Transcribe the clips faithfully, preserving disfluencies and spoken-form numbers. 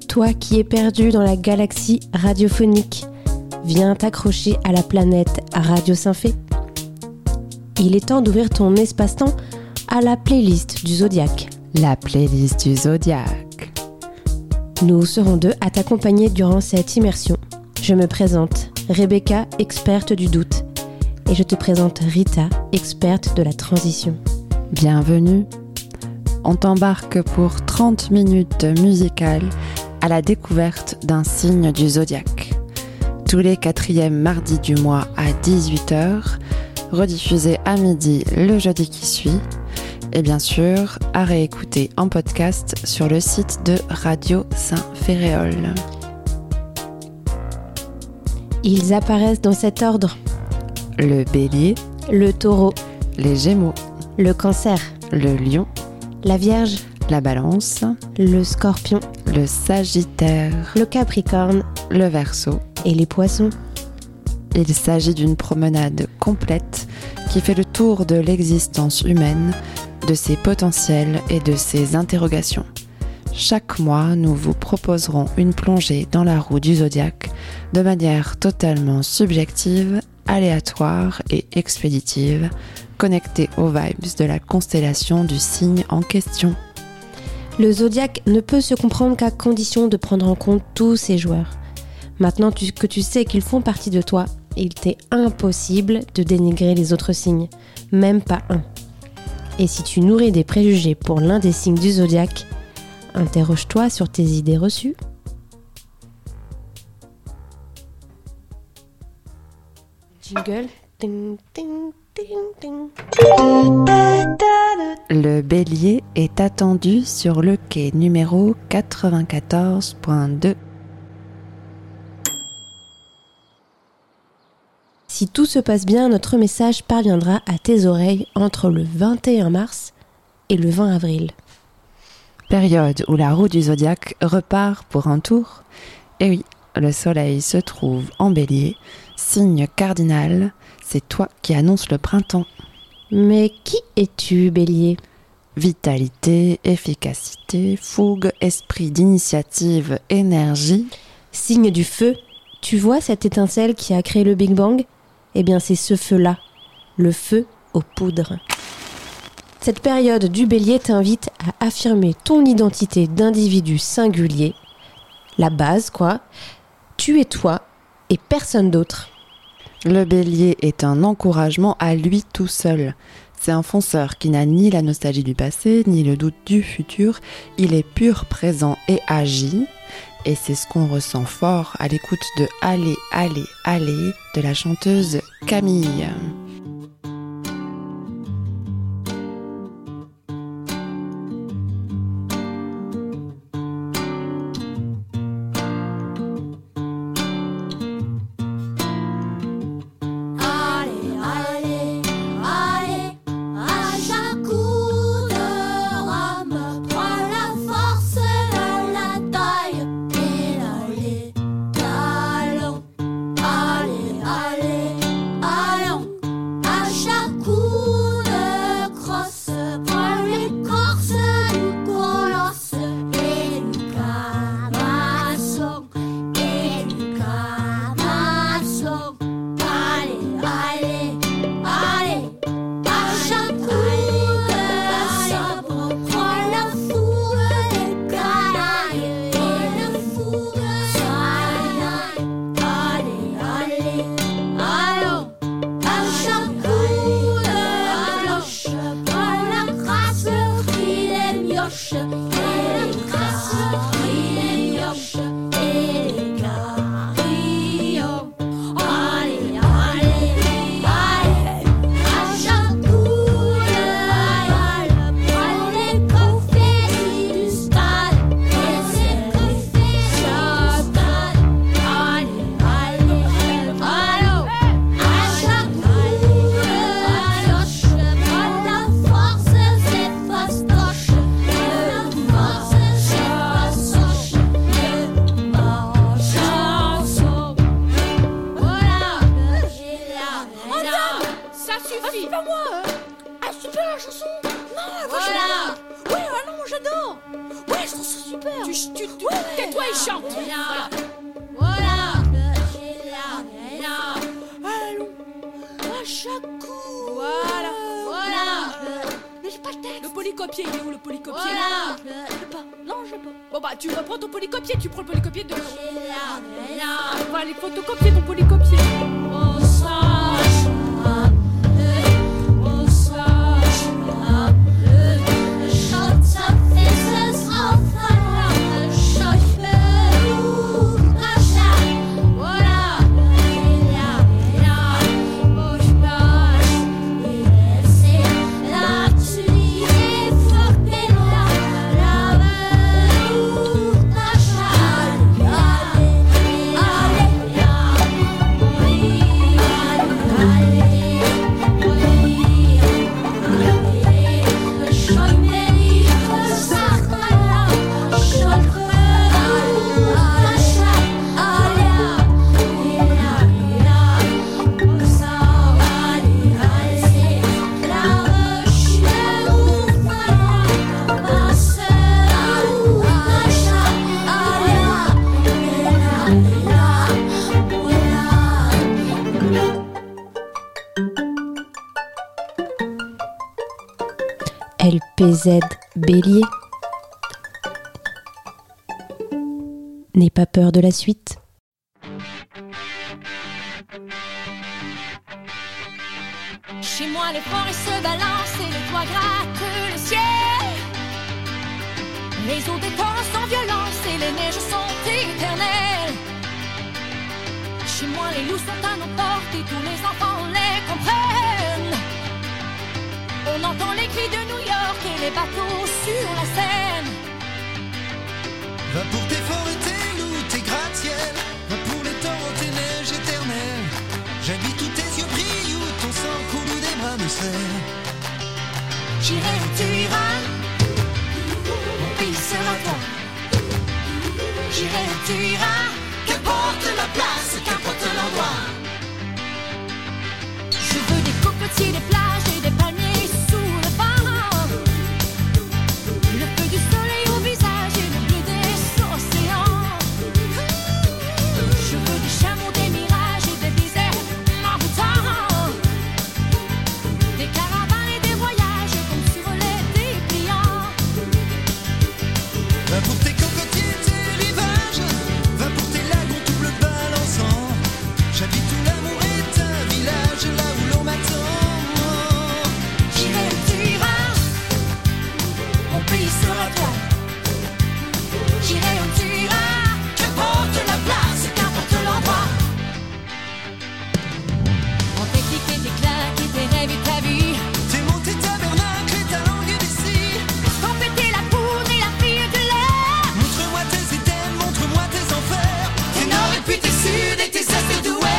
Toi qui es perdu dans la galaxie radiophonique, viens t'accrocher à la planète Radio Saint-Fé. Il est temps d'ouvrir ton espace-temps à la playlist du Zodiaque. La playlist du Zodiaque. Nous serons deux à t'accompagner durant cette immersion. Je me présente, Rebecca, experte du doute. Et je te présente Rita, experte de la transition. Bienvenue. On t'embarque pour trente minutes musicales à la découverte d'un signe du Zodiaque. Tous les quatrièmes mardis du mois à dix-huit heures, rediffusé à midi le jeudi qui suit, et bien sûr à réécouter en podcast sur le site de Radio Saint-Féréol. Ils apparaissent dans cet ordre. Le Bélier, le Taureau, les Gémeaux, le Cancer, le Lion, la Vierge, la Balance, le Scorpion, le Sagittaire, le Capricorne, le Verseau et les Poissons. Il s'agit d'une promenade complète qui fait le tour de l'existence humaine, de ses potentiels et de ses interrogations. Chaque mois, nous vous proposerons une plongée dans la roue du Zodiaque de manière totalement subjective, aléatoire et expéditive, connectée aux vibes de la constellation du signe en question. Le Zodiaque ne peut se comprendre qu'à condition de prendre en compte tous ses joueurs. Maintenant tu, que tu sais qu'ils font partie de toi, il t'est impossible de dénigrer les autres signes, même pas un. Et si tu nourris des préjugés pour l'un des signes du Zodiaque, interroge-toi sur tes idées reçues. Jingle. Ding, ding, ding, ding. Le Bélier est attendu sur le quai numéro quatre-vingt-quatorze point deux. Si tout se passe bien, notre message parviendra à tes oreilles entre le vingt et un mars et le vingt avril. Période où la roue du Zodiaque repart pour un tour. Et oui, le soleil se trouve en Bélier, signe cardinal, c'est toi qui annonce le printemps. Mais qui es-tu, Bélier ? Vitalité, efficacité, fougue, esprit d'initiative, énergie. Signe du feu, tu vois cette étincelle qui a créé le Big Bang ? Eh bien c'est ce feu-là, le feu aux poudres. Cette période du Bélier t'invite à affirmer ton identité d'individu singulier. La base, quoi. Tu es toi et personne d'autre. Le Bélier est un encouragement à lui tout seul. C'est un fonceur qui n'a ni la nostalgie du passé, ni le doute du futur. Il est pur présent et agit. Et c'est ce qu'on ressent fort à l'écoute de « Allez, allez, allez » de la chanteuse Camille. tu, tu, tu tais-toi et chante. Voilà. Allons, à chaque coup. Voilà. Voilà. Mais j'ai pas le texte. Le polycopier, il est où le polycopier? Voilà. Je l'ai pas. Non, je l'ai pas. Bon bah, tu reprends ton polycopier, tu prends le polycopier de... On va aller photocopier ton polycopier. L P Z Bélier. N'aie pas peur de la suite. Chez moi les forêts se balancent et les toits grattent le ciel. Les eaux des torrents sans violence et les neiges sont éternelles. Chez moi les loups sont à nos portes et tous les enfants les comprennent. On entend les cris de New York et les bateaux sur la Seine. Va pour tes forêts, tes loups, tes gratte-ciel. Va pour les torrents, tes neiges éternelles. J'habite où tes yeux brillent, où ton sang coule, où des bras me serrent. J'irai où tu iras, mon pays sera toi. J'irai où tu iras, qu'importe la place, qu'importe l'endroit. Je veux des cocotiers, des plages et des palmiers sous le vent. Le feu du soleil au visage et le bleu des océans. Je veux des chameaux, des mirages et des déserts m'envoûtants. Des caravanes et des voyages comme sur les dépliants. Va pour tes cocotiers, tes rivages. Va pour tes lagons tout bleu balançant. J'habite où l'amour est un village, là où l'on m'attend. J'irai où tu iras, mon pays sera toi. J'irai où tu iras, qu'importe la place, qu'importe l'endroit. On t'éclique et tes claques et tes rêves et ta vie. Tes mots, tes tabernacles et ta langue d'ici. Sans péter la poudre et la fille de l'air. Montre-moi tes items, montre-moi tes enfers. Tes nord et puis tes sud et tes est et d'ouest.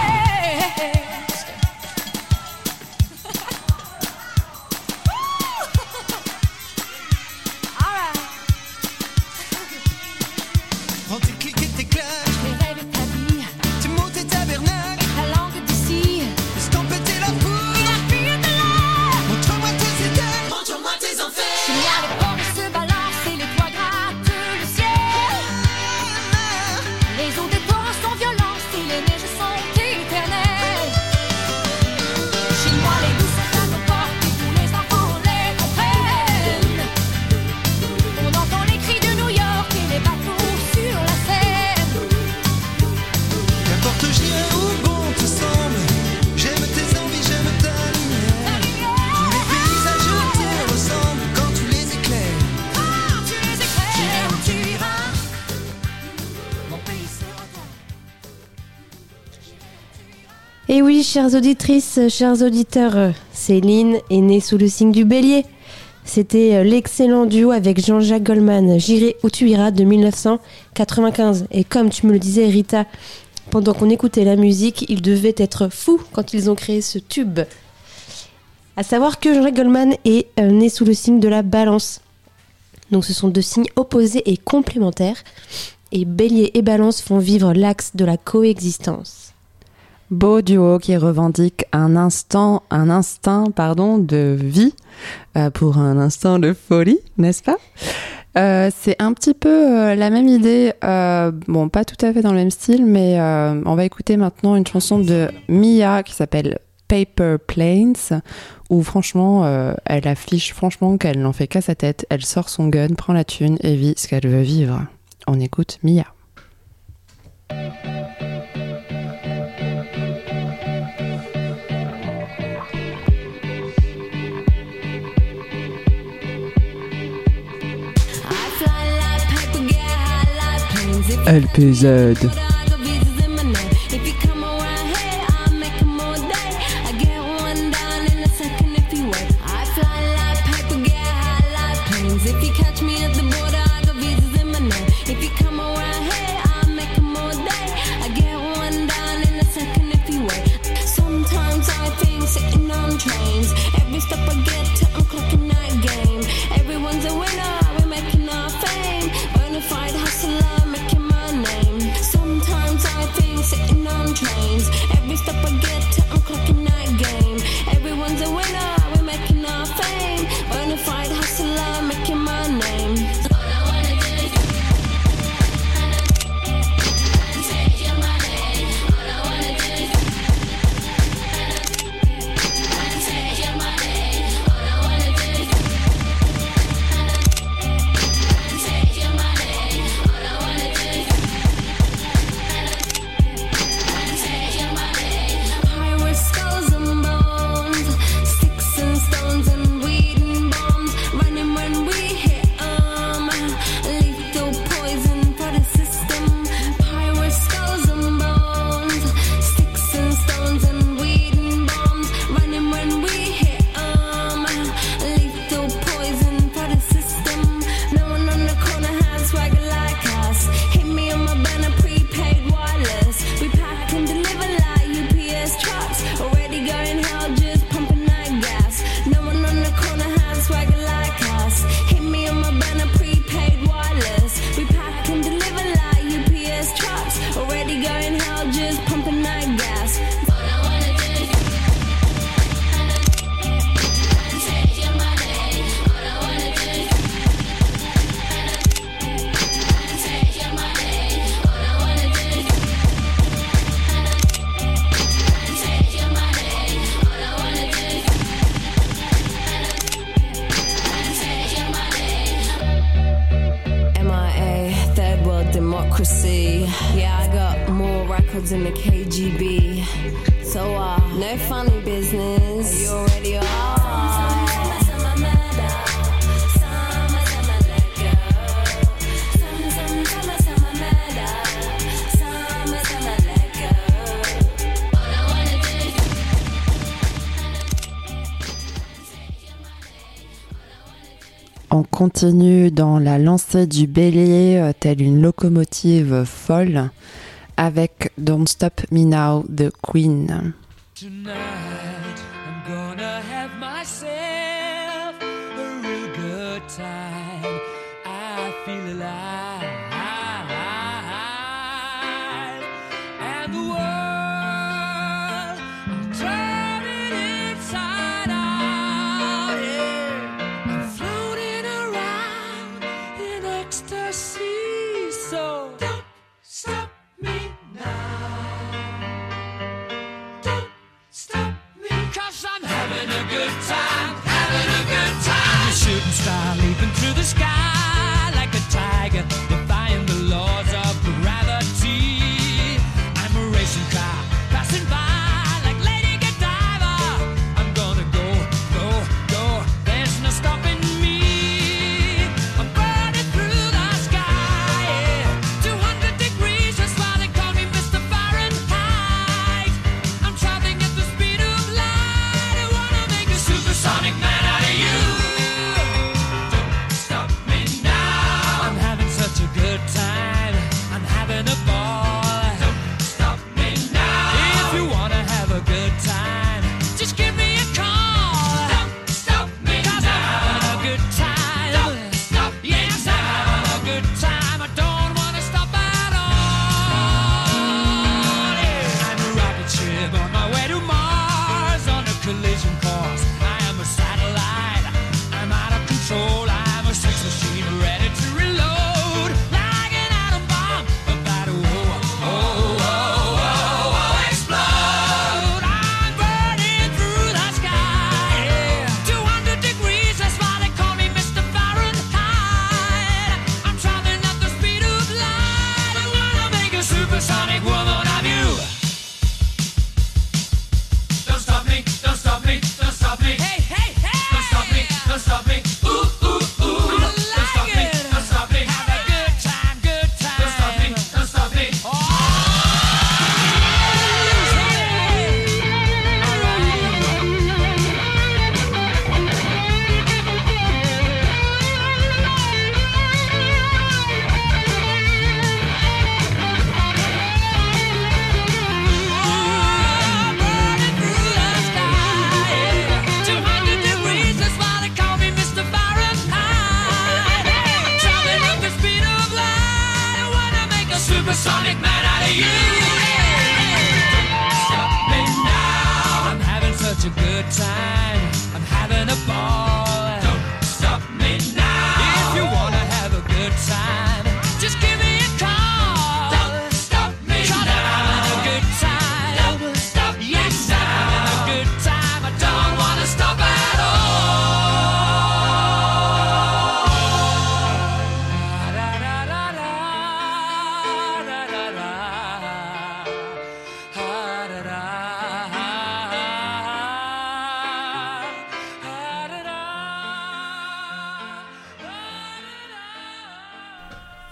Prends tes clics et tes claques. Tes rêves et ta vie, Tes mots, tes tabernacles. ta langue d'ici. Sans péter la foule. Et la fille de l'air. Montre-moi tes items, montre-moi tes Chez enfers. moi les forêts se balancent et les toits grattent le ciel. Les eaux des torrents sont violentes et les neiges sont éternelles. Chez moi les loups sont à nos portes et tous les enfants les comprennent. On entend les cris de New York et les bateaux sur la Seine. Qu'importe j'irai où bon te semble. J'aime tes envies, j'aime ta lumière. Tous les paysages te ressemblent quand tu les éclaires. Ah, tu les éclaires. J'irai où tu iras, mon pays sera toi. Et oui, chères auditrices, chers auditeurs, Céline est née sous le signe du Bélier. C'était l'excellent duo avec Jean-Jacques Goldman, J'irai où tu iras de dix-neuf cent quatre-vingt-quinze. Et comme tu me le disais, Rita, pendant qu'on écoutait la musique, ils devaient être fous quand ils ont créé ce tube. À savoir que Jean-Jacques Goldman est euh, né sous le signe de la Balance. Donc ce sont deux signes opposés et complémentaires. Et Bélier et Balance font vivre l'axe de la coexistence. Beau duo qui revendique un instant, un instinct, pardon, de vie euh, pour un instant de folie, n'est-ce pas ? Euh, c'est un petit peu euh, la même idée, euh, bon pas tout à fait dans le même style, mais euh, on va écouter maintenant une chanson de Mia qui s'appelle Paper Planes, où franchement euh, elle affiche franchement qu'elle n'en fait qu'à sa tête, elle sort son gun, prend la thune et vit ce qu'elle veut vivre. On écoute Mia. L P Z. Yeah, I got more records in the K G B. So, uh, no funny business. You already are. On continue dans la lancée du bélier, euh, telle une locomotive folle, avec Don't Stop Me Now de Queen. Tonight, I'm gonna have myself a real good time. I feel alive, and the world, I'm turning inside out. Yeah, I'm floating around in ecstasy. So don't stop me now. Don't stop me, 'cause I'm having a good time, having a good time. The shooting star leaping through the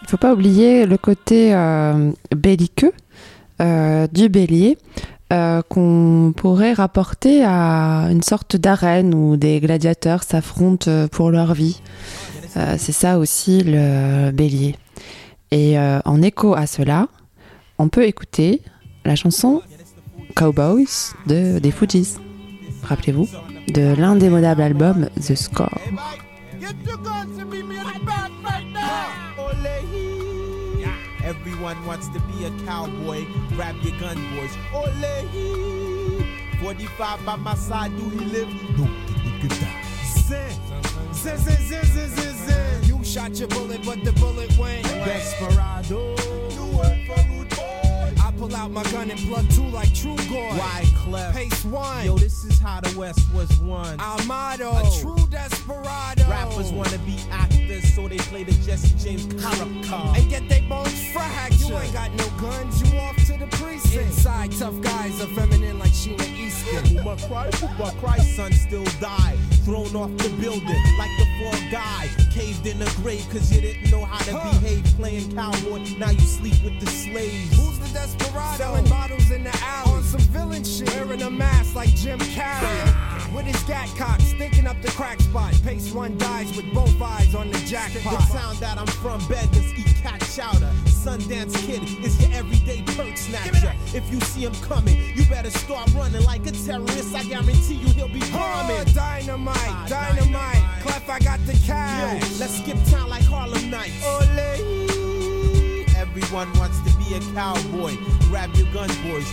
Il ne faut pas oublier le côté euh, belliqueux euh, du bélier euh, qu'on pourrait rapporter à une sorte d'arène où des gladiateurs s'affrontent pour leur vie. Euh, c'est ça aussi le bélier. Et euh, en écho à cela, on peut écouter la chanson Cowboys de, des Fugees. Rappelez-vous, de l'indémodable album The Score. Everyone wants to be a cowboy. Grab your gun, boys. Ole! forty-five by my side, do he live? No, he could die. Zin, zin, zin, zin, zin, zin, zin. You shot your bullet, but the bullet went. Desperado. New word for rude boy. I pull out my gun and plug two like True Gore. Wyclef. Pace one. Yo, this is how the West was won. Our motto. A true desperado. Rappers wanna be actors, so they play the Jesse James character. And get they bones fractured. You ain't got no guns, you off to the precinct. Inside, tough guys are feminine like Sheena Easton. But Christ, but Christ's son still died. Thrown off the building like the fourth guy. Caved in the grave cause you didn't know how to huh. behave. Playing cowboy, now you sleep with the slaves. Who's the desperado? Selling bottles in the alley. On some villain shit. Wearing a mask like Jim Carrey. With his gat cock, stinking up the crack spot. Pace one dies with both eyes on the jackpot. The town that I'm from, beggars eat cat chowder. Sundance Kid is your everyday perk snatcher. If you see him coming, you better start running like a terrorist. I guarantee you he'll be bombing. Oh, dynamite, ah, dynamite, dynamite. Clef, I got the cash. Yo, let's skip town like Harlem Nights. Ole. Everyone wants to be a cowboy. Grab your gun, boys.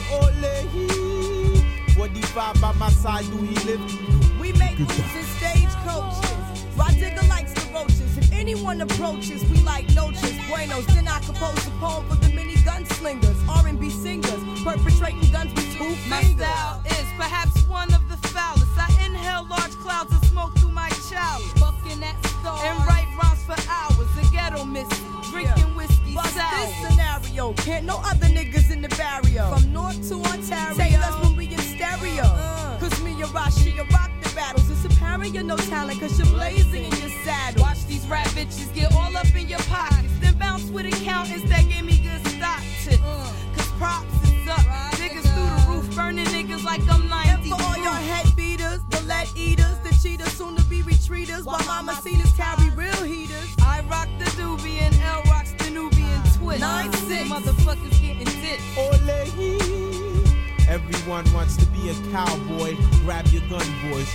Ole. forty-five by my side, do he live? We make moves in stagecoaches. Rodiga likes the roaches. If anyone approaches, we like noches. Buenos, then I compose a poem for the mini gunslingers. R and B singers, perpetrating guns with two fingers. My style is perhaps one of the foulest. I inhale large clouds of smoke through my chalice. Bucking at stars. And write rhymes for hours. The ghetto missy, drinking yeah. whiskey Bust sour. This scenario, can't no other niggas in the barrio. From north to Ontario, say us when we in stereo. Uh. Cause me and Rashi rock the battles. It's apparent you're no talent cause you're blazing in your saddle. Watch these rap bitches get all up in your pockets. Then bounce with accountants that give me good stock tips. Uh. Cause props is up. Right, niggas nigga. Through the roof, burning niggas like I'm ninety. And for all your head beaters, the lead eaters, the cheaters, soon to be retreaters. While mama cenas carry real heaters. I rock the doobie and L rocks the Nubian twist. Nine six. Motherfuckers getting dipped. Ole. Everyone wants to be a cowboy. Grab your gun, boys.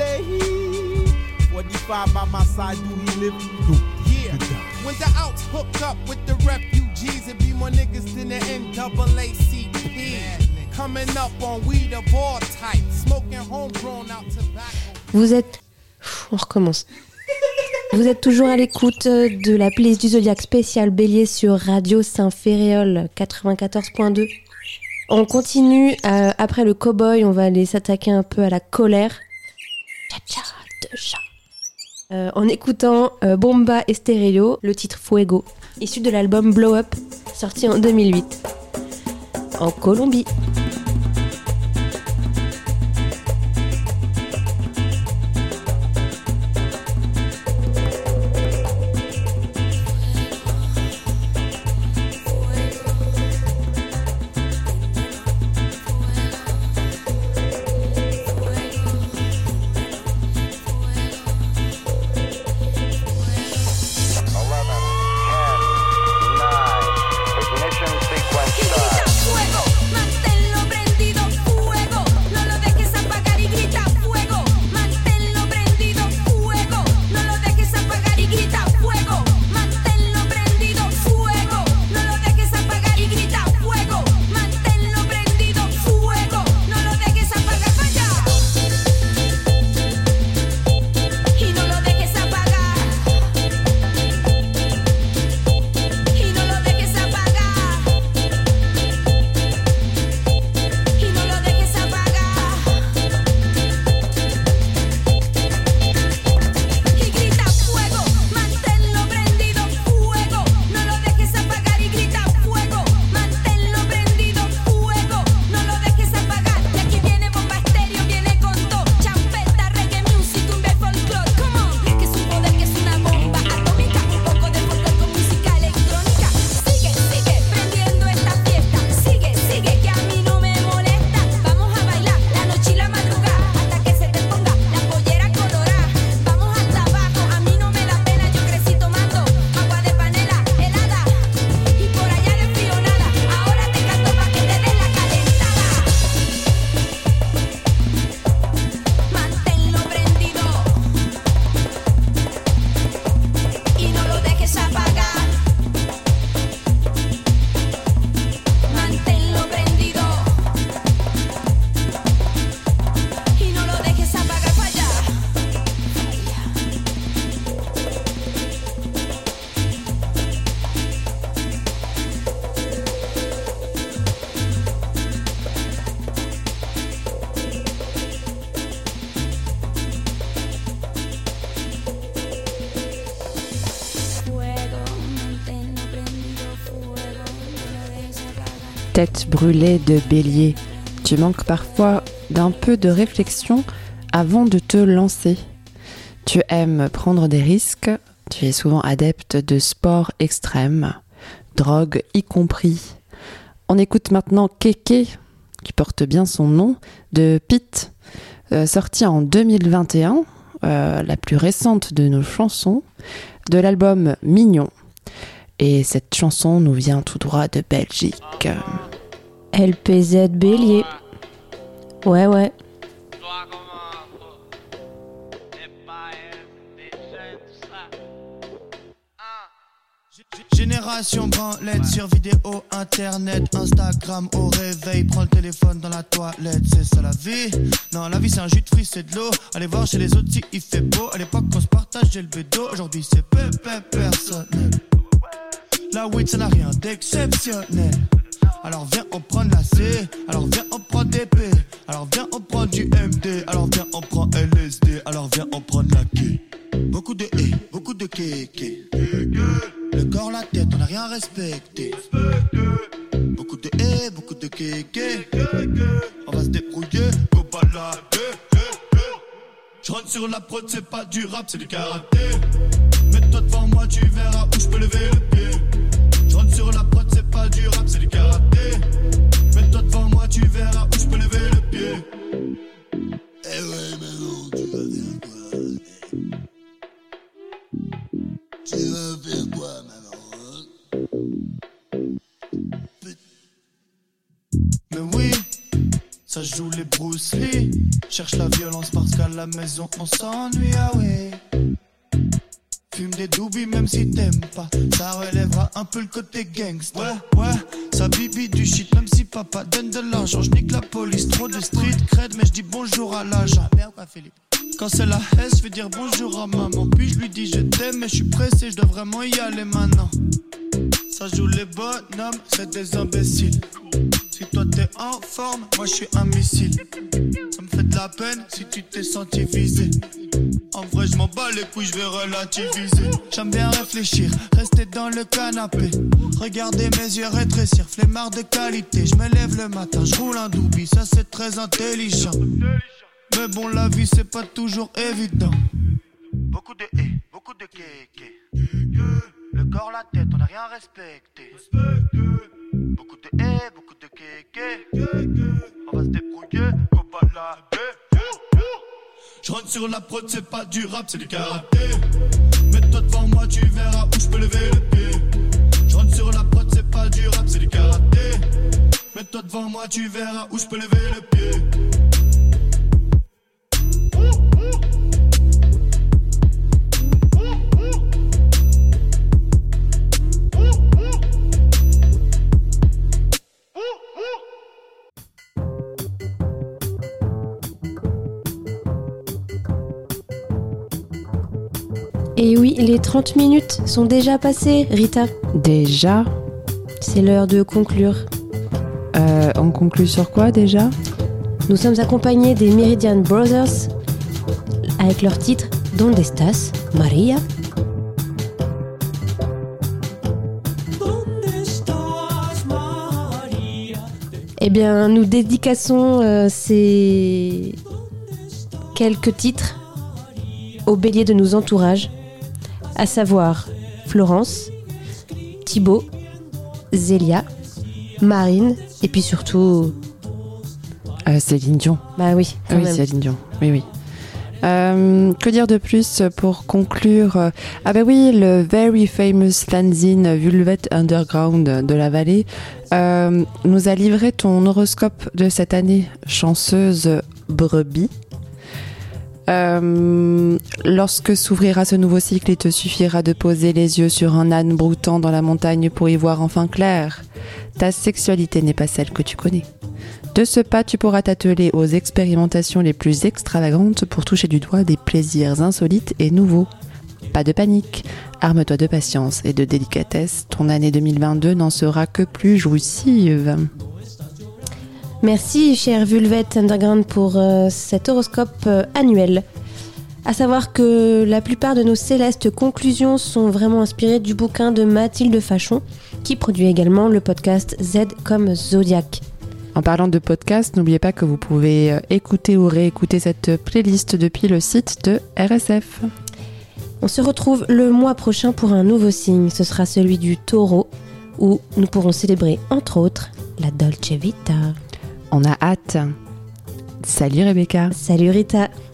Ole. forty-five by my side, do he live? No. Yeah. When the outs hook up with the refugees, it be more niggas than the N double A C P. Coming up on weed of all types. Smoking homegrown out tobacco. Vous êtes... On recommence. Vous êtes toujours à l'écoute de la playlist du Zodiac spécial Bélier sur Radio Saint-Féréol quatre-vingt-quatorze point deux. On continue, euh, après le cow-boy, on va aller s'attaquer un peu à la colère. Cha-cha de chat. Euh, en écoutant euh, Bomba Estéreo, le titre Fuego, issu de l'album Blow Up, sorti en deux mille huit, en Colombie. Sequence start. Tête brûlée de bélier, tu manques parfois d'un peu de réflexion avant de te lancer. Tu aimes prendre des risques, tu es souvent adepte de sports extrêmes, drogue y compris. On écoute maintenant Kéké, qui porte bien son nom, de Pete, euh, sorti en deux mille vingt et un, euh, la plus récente de nos chansons, de l'album Mignon. Et cette chanson nous vient tout droit de Belgique. L P Z Bélier. Ouais, ouais. Génération branlette sur vidéo, internet, Instagram au réveil, prends le téléphone dans la toilette, c'est ça la vie. Non, la vie c'est un jus de fruits, c'est de l'eau. Allez voir chez les autres si il fait beau. À l'époque on se partageait le bédo, aujourd'hui c'est peu, peu personnel. La weed ça n'a rien d'exceptionnel. Alors viens on prend la C, alors viens on prend D P, alors viens on prend du M D, alors viens on prend L S D, alors viens on prend de la K. Beaucoup de E, beaucoup de kéké. Le corps, la tête, on n'a rien respecté. Beaucoup de E, beaucoup de kéké. On va se débrouiller, go balader. Je rentre sur la prod, c'est pas du rap, c'est du karaté. Mets-toi devant moi, tu verras où je peux lever le pied. Je rentre sur la prod, c'est pas du rap, c'est du karaté. Mets-toi devant moi, tu verras où je peux lever le pied. Eh ouais, mais non, tu vas faire quoi? Tu vas faire quoi, maman? Mais oui, ça joue les Bruce Lee. Cherche la violence parce qu'à la maison on s'ennuie, ah ouais. Fume des doobies même si t'aimes pas. Ça relèvera un peu le côté gangsta. Ouais, ouais, ça bibi du shit même si papa donne de l'argent. J'nique la police, trop de street cred, mais j'dis bonjour à l'agent. Merde quoi Philippe. Quand c'est la haine, je vais dire bonjour à maman. Puis je lui dis je t'aime, mais je suis pressé, je dois vraiment y aller maintenant. Ça joue les bonhommes, c'est des imbéciles. Si toi t'es en forme, moi je suis un missile. Ça me fait de la peine si tu t'es senti visé. En vrai je m'en bats les couilles, je vais relativiser. J'aime bien réfléchir, rester dans le canapé. Regarder mes yeux rétrécir, flemmard de qualité. Je me lève le matin, je roule un doobie, ça c'est très intelligent. Mais bon, la vie c'est pas toujours évident. Beaucoup de E, beaucoup de kéké. Le corps, la tête, on n'a rien respecté. Beaucoup de E, beaucoup de kéké. On va se débrouiller, go balader. Je rentre sur la prod, c'est pas du rap, c'est du karaté. Mets-toi devant moi, tu verras où je peux lever le pied. Je rentre sur la prod, c'est pas du rap, c'est du karaté. Mets-toi devant moi, tu verras où je peux lever le pied. Et oui, les trente minutes sont déjà passées, Rita. Déjà? C'est l'heure de conclure. Euh, on conclut sur quoi déjà? Nous sommes accompagnés des Meridian Brothers avec leur titre Donde estás, Maria? Eh bien, nous dédicassons euh, ces quelques titres aux béliers de nos entourages, à savoir Florence, Thibaut, Zélia, Marine et puis surtout euh, Céline Dion. Bah oui, quand oui, même. Céline Dion. Oui, oui. Euh, que dire de plus pour conclure? Ah bah oui, le very famous fanzine Velvet Underground de la Vallée euh, nous a livré ton horoscope de cette année, chanceuse brebis. Euh, lorsque s'ouvrira ce nouveau cycle, il te suffira de poser les yeux sur un âne broutant dans la montagne pour y voir enfin clair. Ta sexualité n'est pas celle que tu connais. De ce pas, tu pourras t'atteler aux expérimentations les plus extravagantes pour toucher du doigt des plaisirs insolites et nouveaux. Pas de panique, arme-toi de patience et de délicatesse, ton année deux mille vingt-deux n'en sera que plus jouissive. Merci, cher Velvet Underground, pour euh, cet horoscope euh, annuel. À savoir que la plupart de nos célestes conclusions sont vraiment inspirées du bouquin de Mathilde Fachon, qui produit également le podcast Z comme Zodiac. En parlant de podcast, n'oubliez pas que vous pouvez écouter ou réécouter cette playlist depuis le site de R S F. On se retrouve le mois prochain pour un nouveau signe, ce sera celui du Taureau, où nous pourrons célébrer, entre autres, la Dolce Vita. On a hâte. Salut Rebecca. Salut Rita.